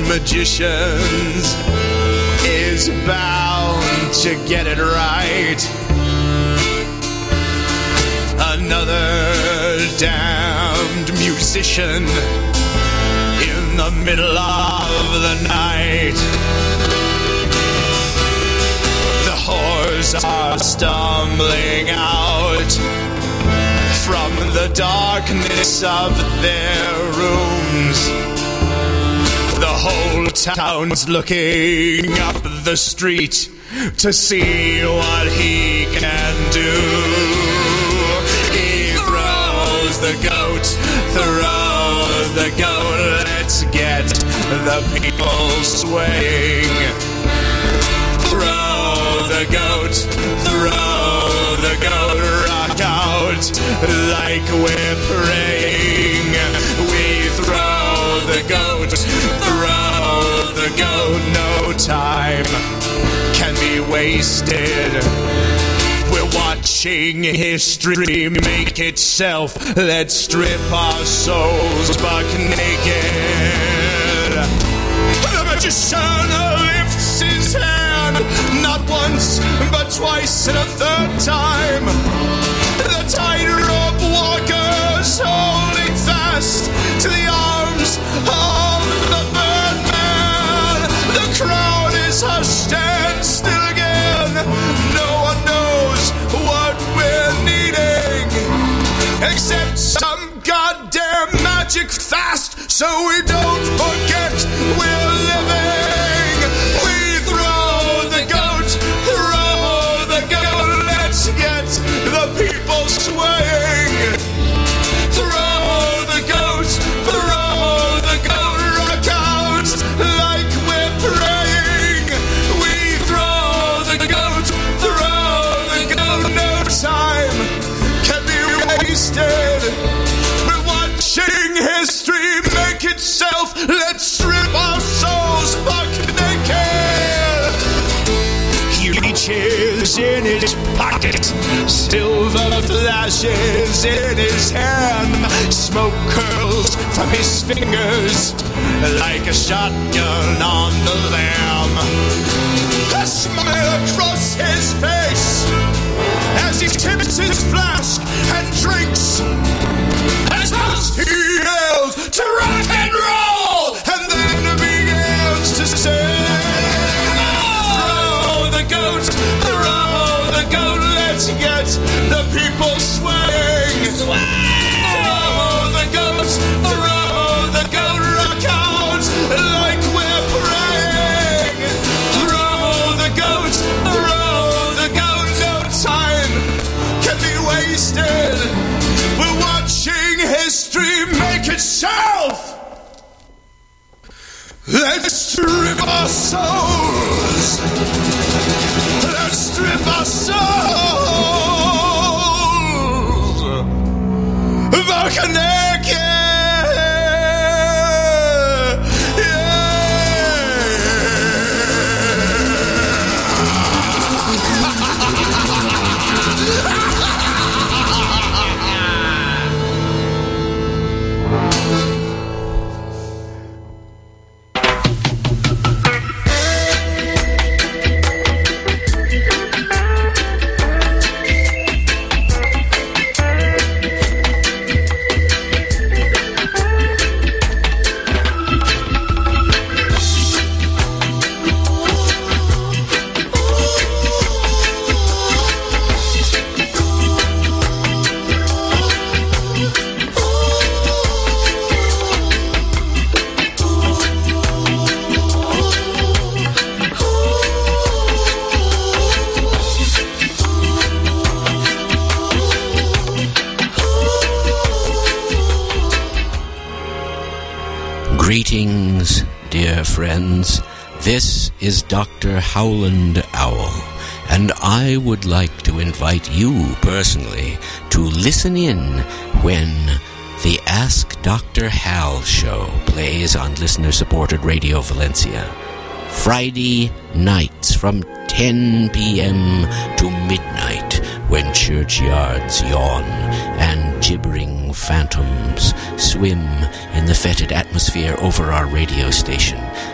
magicians is bound to get it right. Another damned musician in the middle of the night. The whores are stumbling out from the darkness of their rooms. The whole town's looking up the street to see what he can do. He throws the goat, throws the goat. Let's get the people swaying. Throw the goat, throw the goat. Rock out like we're praying. We throw the goat, throw the goat. No time can be wasted. We're watching history make itself. Let's strip our souls buck naked. The magician lifts his hand, not once, but twice and a third time. The tightrope walkers holding fast to the arms of the Birdman. The crowd is hushed and still again. No one knows what we're needing, except some goddamn magic fast, so we don't forget we're living. We throw the goat, throw the goat. Let's get the people swaying. Throw the goat, throw the goat. Rock out like we're praying. We throw the goat, throw the goat. No time can be wasted. We're watching history make itself. Let's strip our souls buck naked. He reaches in his pocket, silver flashes in his hand. Smoke curls from his fingers like a shotgun on the lamb. A smile across his face as he tips his flask and drinks. As he yells to rock and roll, and then begins to sing. Throw the goat, throw the goat. Let's get the people swaying. Throw the goat, throw the goat. Rock out like we're praying. Throw the goat, throw the goat. No time can be wasted. We're watching history make itself. Let's strip our souls. Let's strip our souls. Buck naked. Greetings, dear friends. This is Dr. Howland Owl, and I would like to invite you personally to listen in when the Ask Dr. Hal show plays on listener-supported Radio Valencia. Friday nights from 10 p.m. to midnight, when churchyards yawn and gibbering phantoms swim in the fetid atmosphere over our radio station.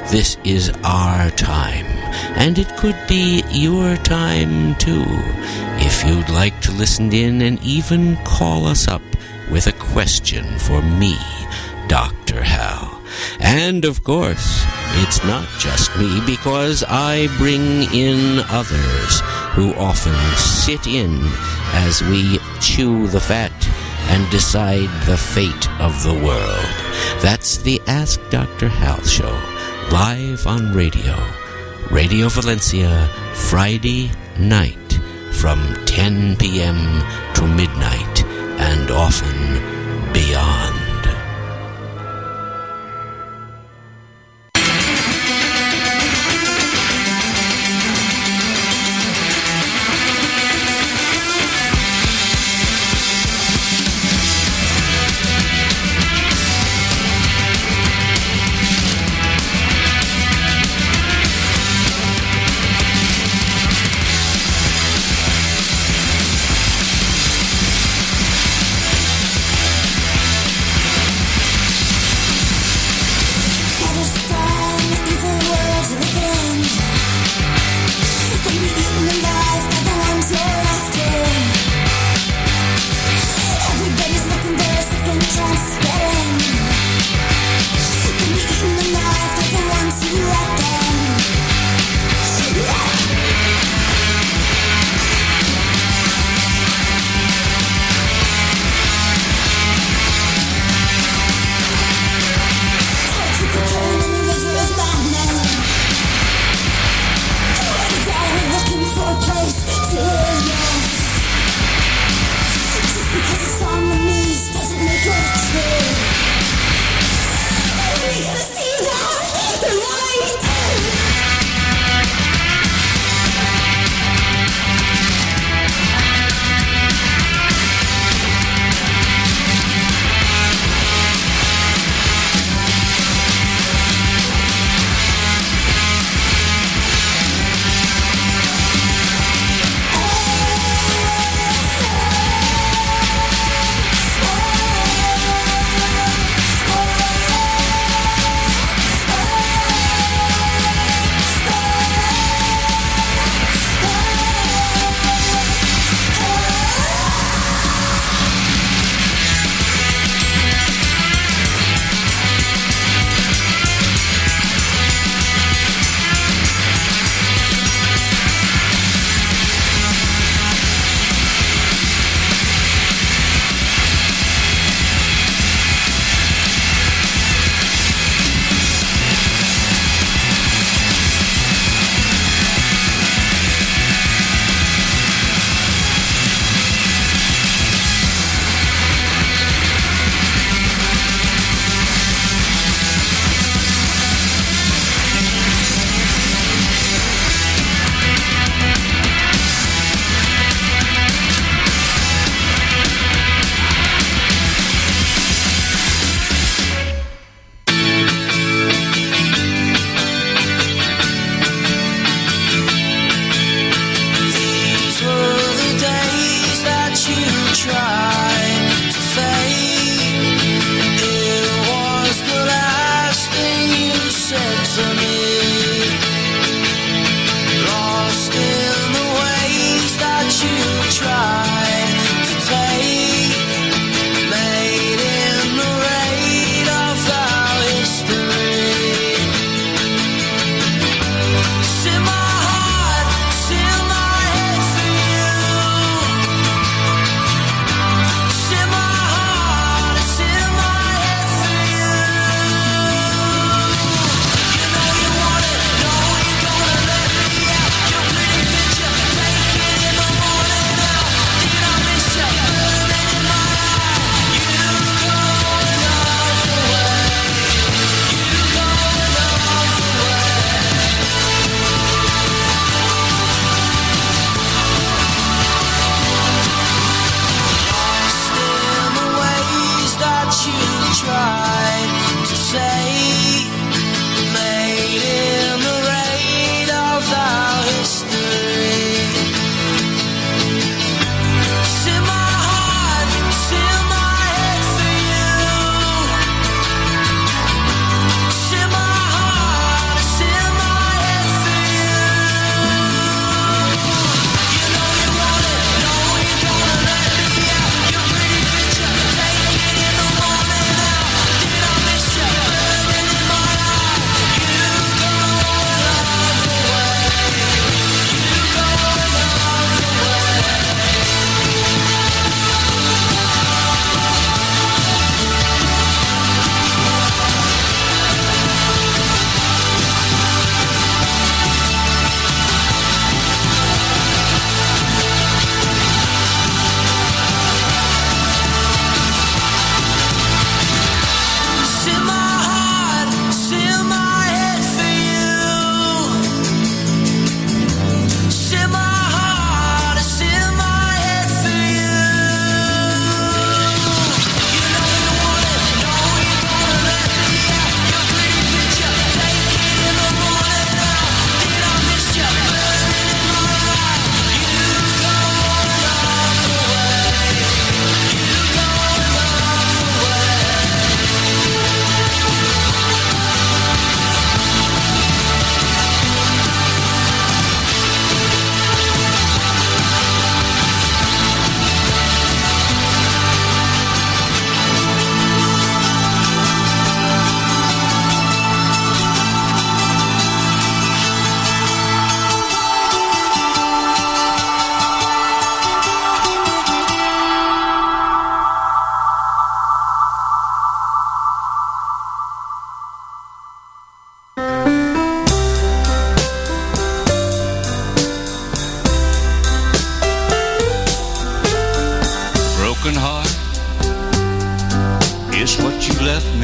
this is our time, and it could be your time too, if you'd like to listen in and even call us up with a question for me, Dr. Hal. And of course, it's not just me, because I bring in others who often sit in as we chew the fat and decide the fate of the world. That's the Ask Dr. Hal show, live on Radio Valencia, Friday night from 10 p.m. to midnight, and often beyond.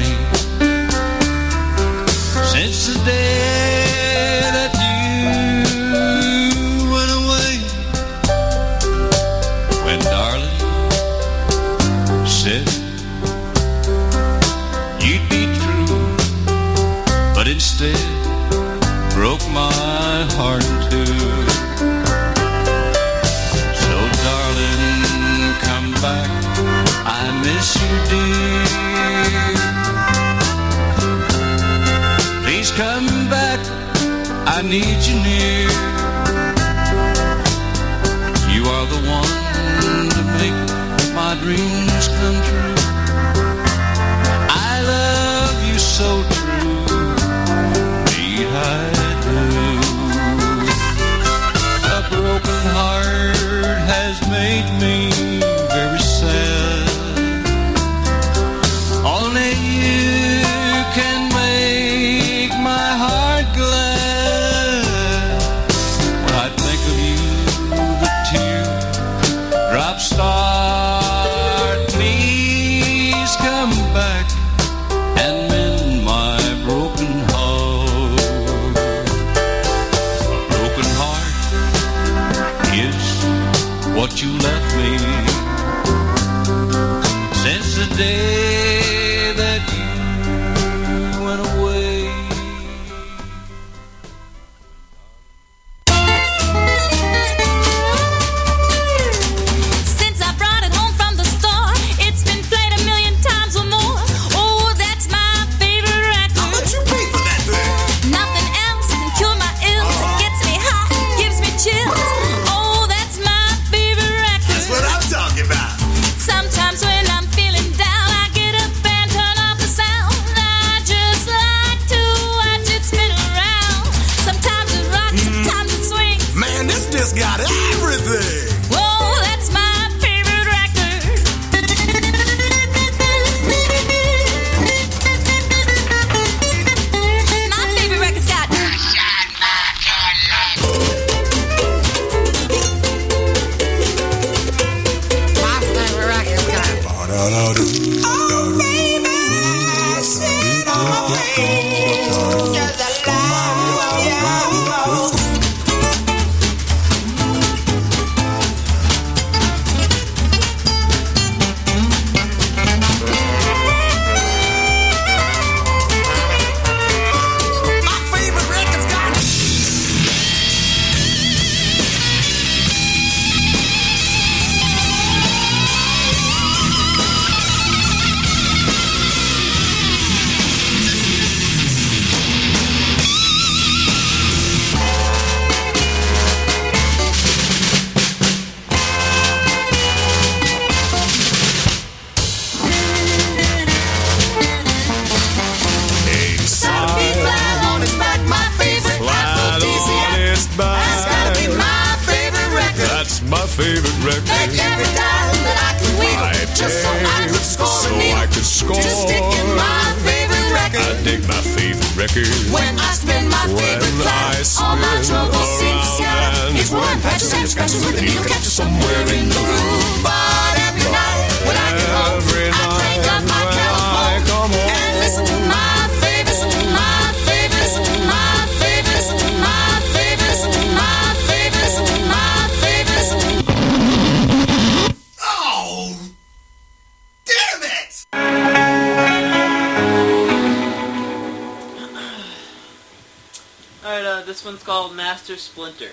me. Since the day that you went away, when darling said you'd be true, but instead broke my heart in two. So darling, come back, I miss you dear. Please come back, I need you near. You are the one to make my dreams come true. I love you so true, need I do. A broken heart has made me very sad. Only you can make my heart glad. When I think of you, the teardrops start. Please come back and mend my broken heart. A broken heart is what you left me. Since the day that you went away. Since I brought it home from the store, it's been played a million times or more. Oh, that's my favorite record. How much you pay for that thing? Nothing else can cure my ills. It gets me hot, gives me chills. Oh, that's my favorite record. That's what I'm talking about. Sometimes when I'm feeling down, I get up and turn off the sound. I just like to watch it spin around. Sometimes it rocks, sometimes it swings. Man, this disc got everything. Oh, that's my favorite record. My favorite record's got Oh, baby, sit on me. You're the love, my favorite record's got Gotta be flat on its back, my favorite aphrodisiac. That's gotta be my favorite record. That's my favorite record. Take every dime that I can wheel, just so I could score a needle. Just stick in my favorite record. dig my favorite record. When I spin my favorite cloud, all my troubles seem to scatter. It's one patches and scratches with a needle catcher somewhere in the groove. But every night when I get home, I crank up my telephone and listen to my favorite, listen to my favorite, listen to my favorite, listen to my favorite, listen to my favorite, listen to my favorite, listen to Oh, damn it! Alright, this one's called Master Splinter.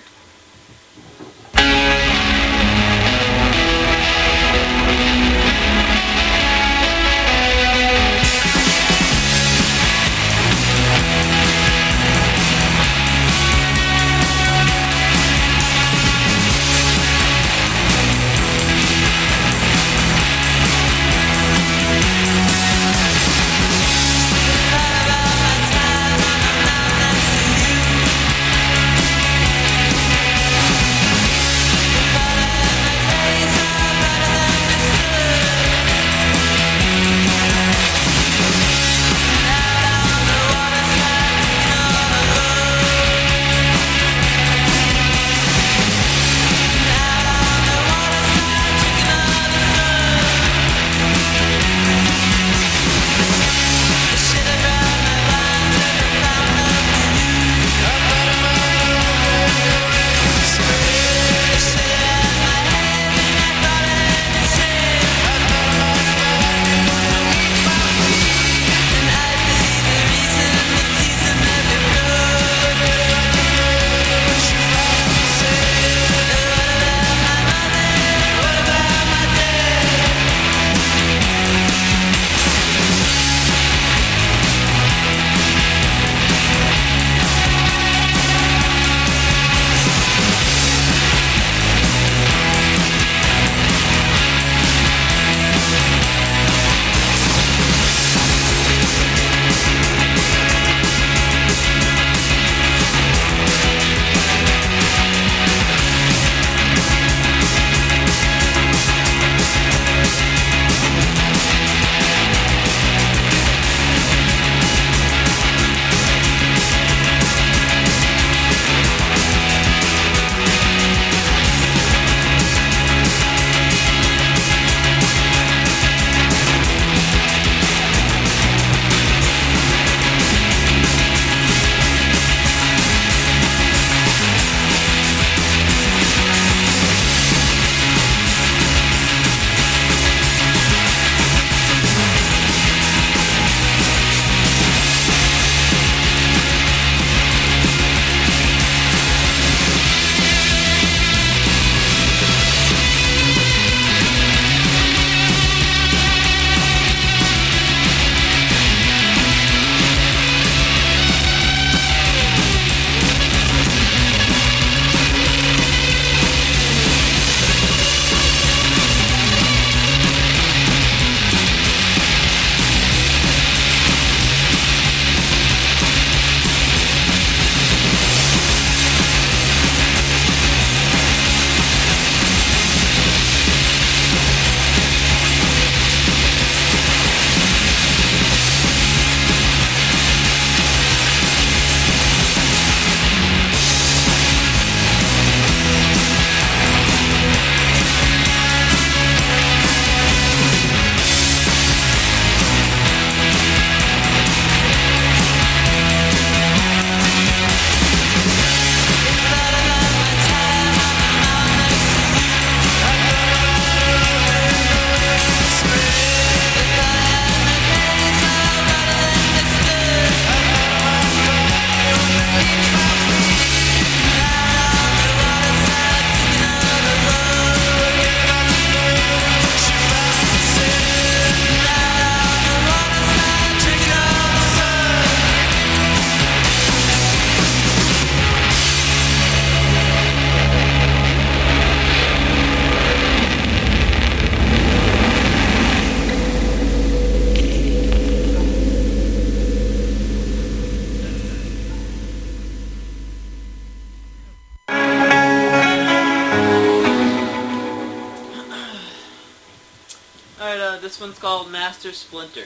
This one's called Master Splinter.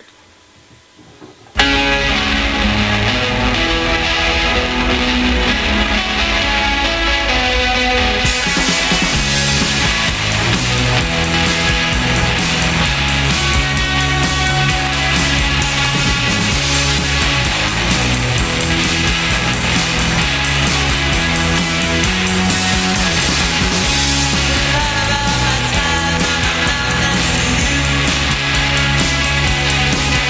Time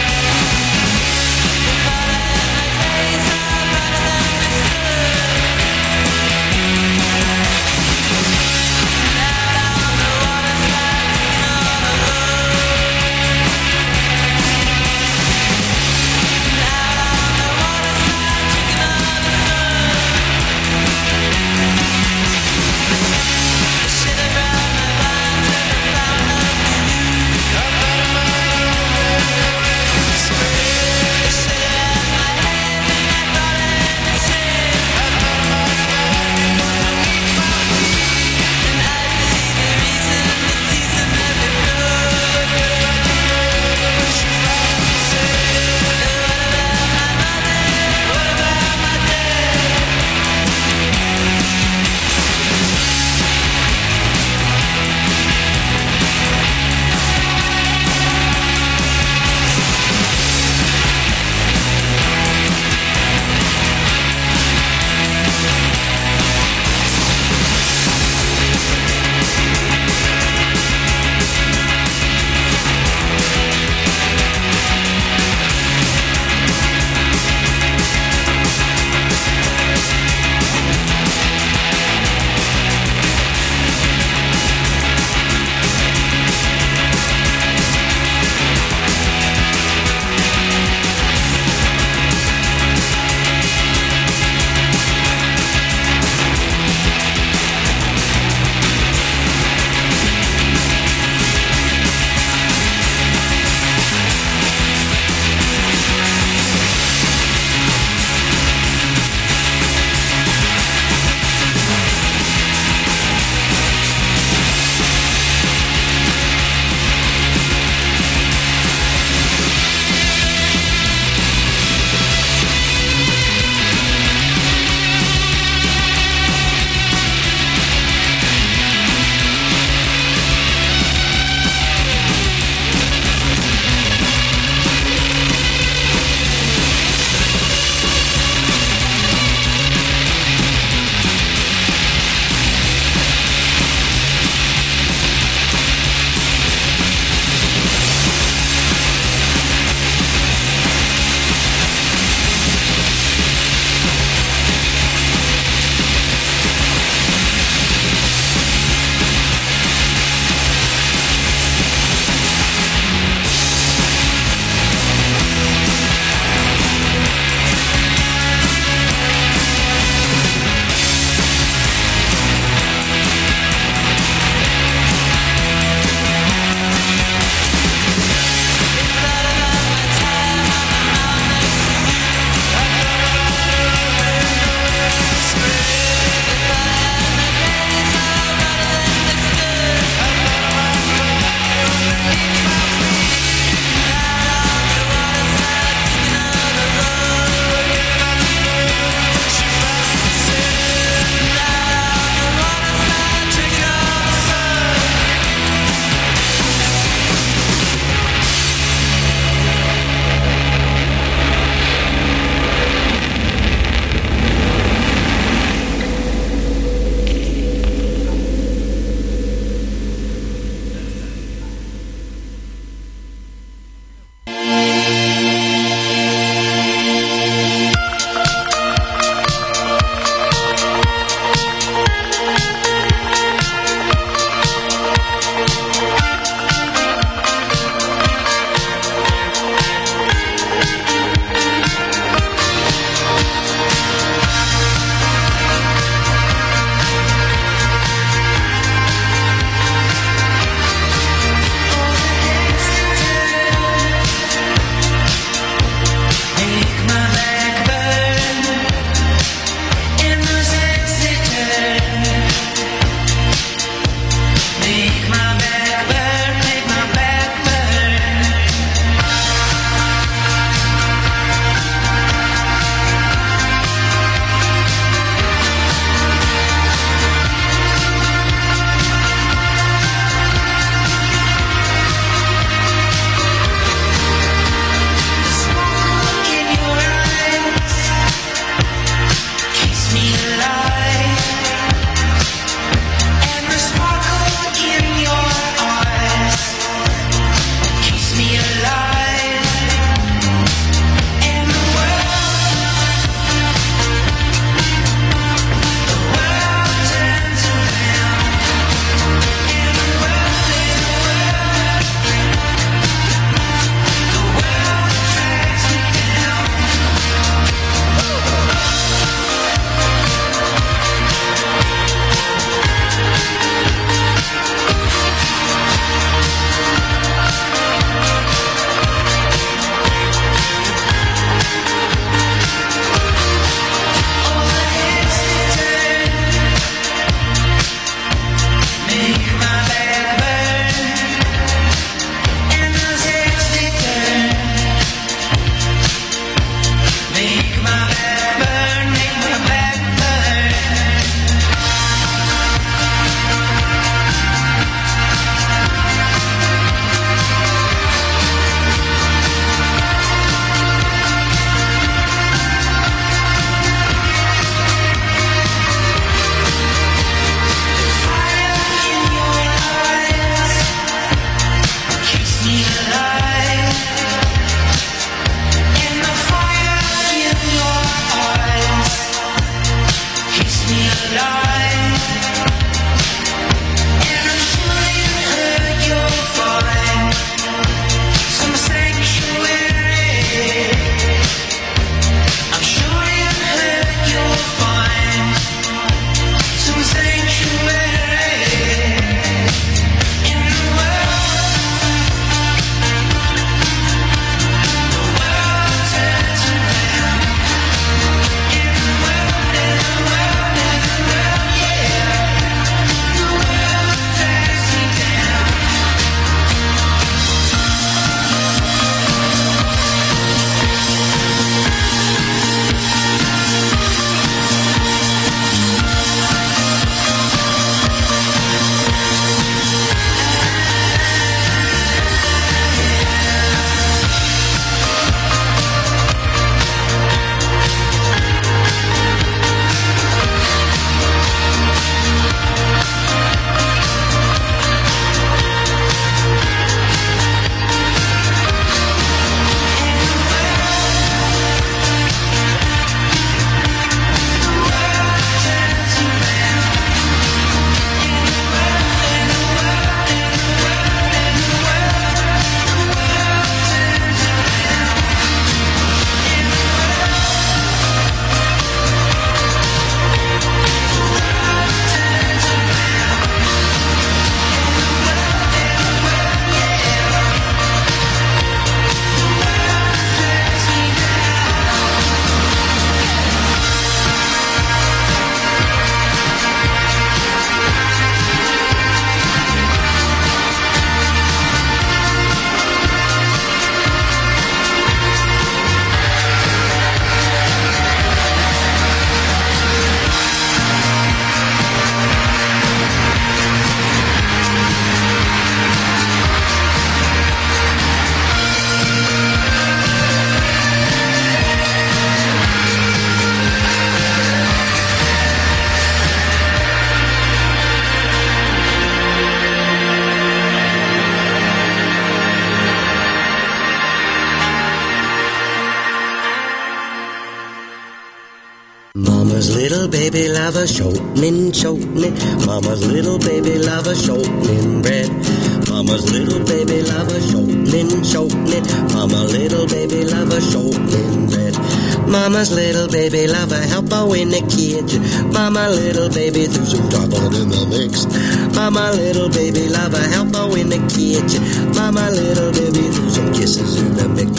Mama's little baby lover, shortening. Mama's little baby lover, shortening bread. Mama's little baby lover, shortening. Mama little baby lover, shortening bread. Mama's little baby lover, help her in the kitchen. Mama little baby threw some chocolate in the mix. Mama little baby lover, help her in the kitchen. Mama little baby threw some kisses in the mix.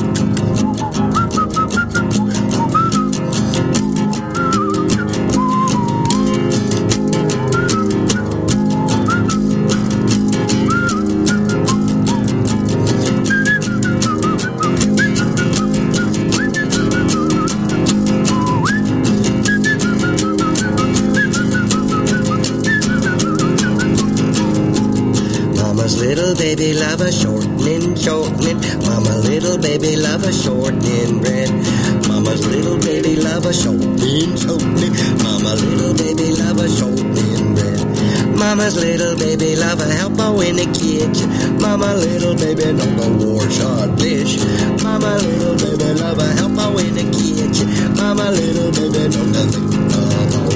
Baby lover, shortening. Mama little baby lover, shortening bread. Mama's little baby lover, shortening. Mama little baby lover, shortening bread. Mama's little baby lover, help her in the kitchen. Mama little baby know the war shot dish. Mama little baby lover, help her in the kitchen. Mama little baby know nothing about.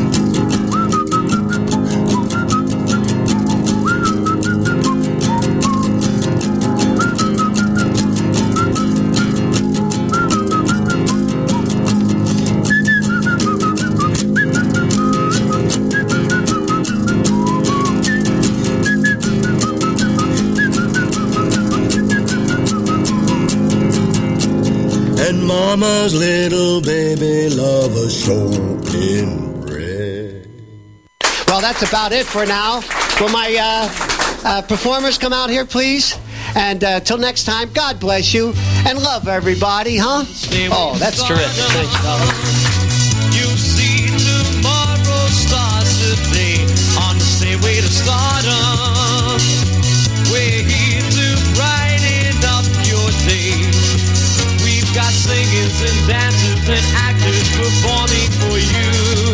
Mama's little baby lover, shortening bread. Well, that's about it for now. Will my performers come out here, please? And till next time, God bless you and love everybody, huh? Oh, that's terrific. Thanks, fellas. You see tomorrow starts today on the stairway to stardom. We're here to brighten up your day. We've got singers and dancers and actors performing for you.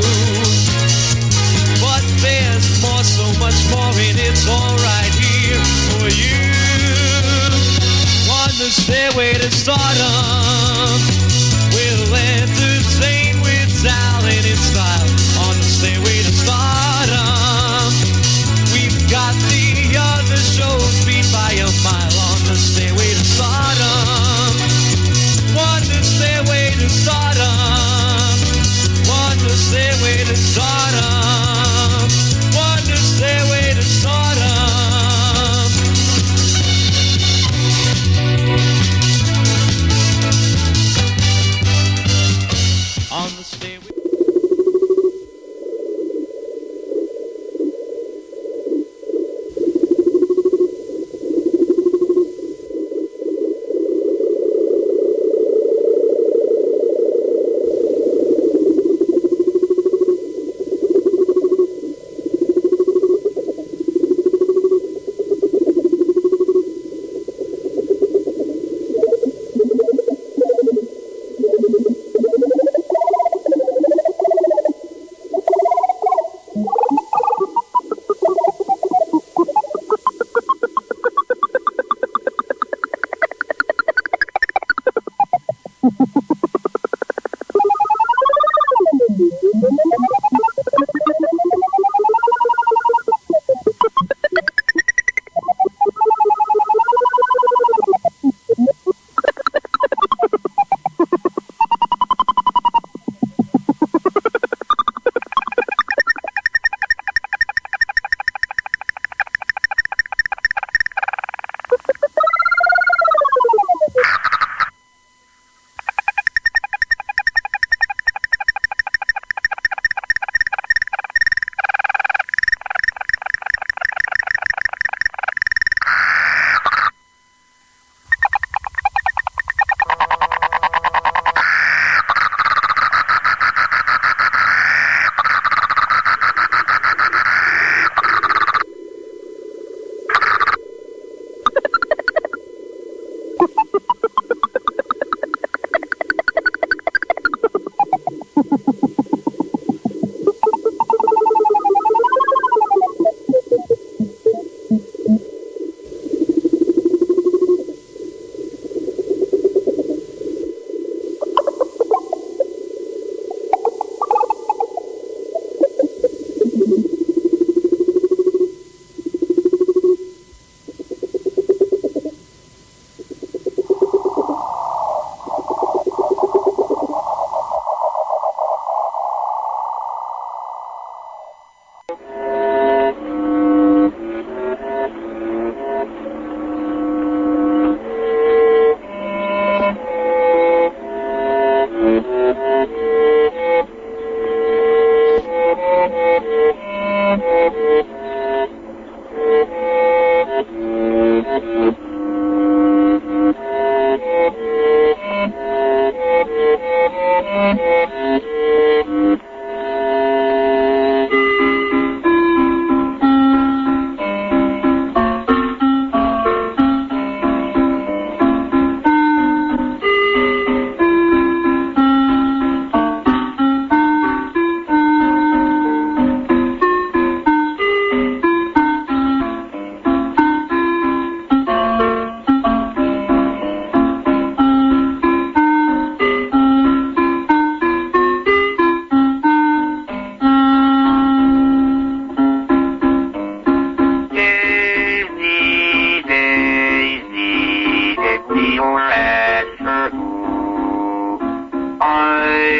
But there's more, so much more, and it's all right here for you. On the stairway to stardom, we'll entertain with talent and style. On the stairway to stardom, we've got the other shows beat by a mile. On the stairway to stardom, on the stairway to stardom, on the stairway to stardom, on the stairway to stardom. On the stairway.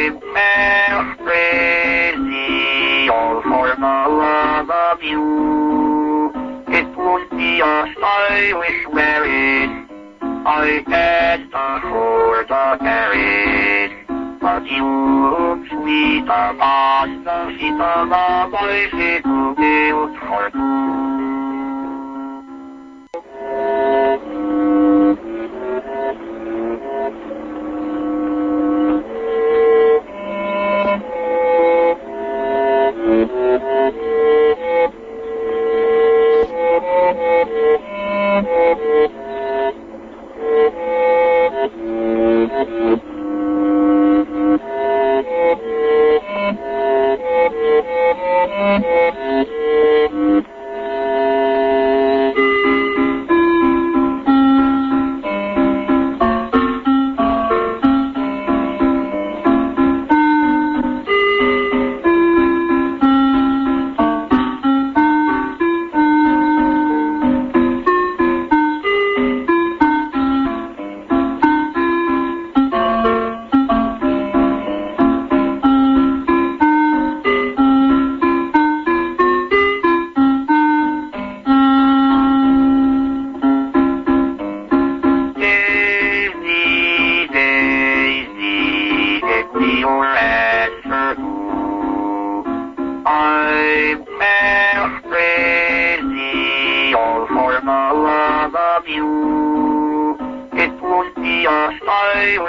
I'm crazy all for the love of you. It won't be a stylish marriage, I can't afford a carriage. But you look sweet upon the feet of a bicycle built for two. I'm crazy all for the love of you. It won't be a stylish